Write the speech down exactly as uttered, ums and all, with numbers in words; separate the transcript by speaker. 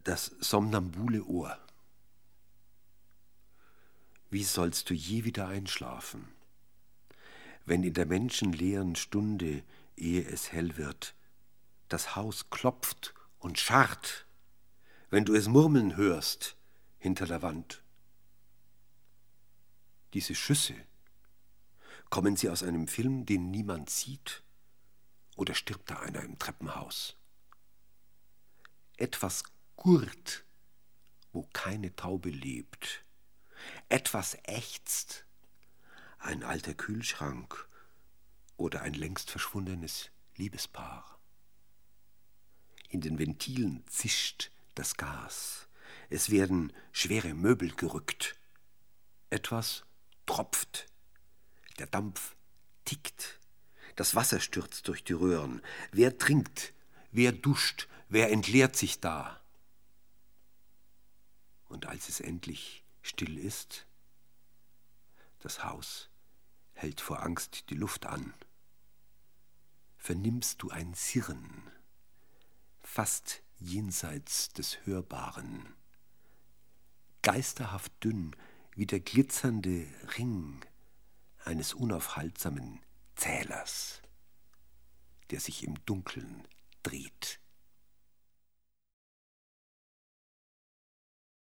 Speaker 1: Das somnambule Ohr. Wie sollst du je wieder einschlafen, wenn in der menschenleeren Stunde, ehe es hell wird, das Haus klopft und scharrt, wenn du es murmeln hörst hinter der Wand? Diese Schüsse, kommen sie aus einem Film, den niemand sieht, oder stirbt da einer im Treppenhaus? Etwas gurrt, wo keine Taube lebt. Etwas ächzt, ein alter Kühlschrank oder ein längst verschwundenes Liebespaar. In den Ventilen zischt das Gas. Es werden schwere Möbel gerückt. Etwas tropft. Der Dampf tickt. Das Wasser stürzt durch die Röhren. Wer trinkt? Wer duscht? Wer entleert sich da? Und als es endlich still ist, das Haus hält vor Angst die Luft an, vernimmst du ein Sirren, fast jenseits des Hörbaren, geisterhaft dünn wie der glitzernde Ring eines unaufhaltsamen Zählers, der sich im Dunkeln dreht.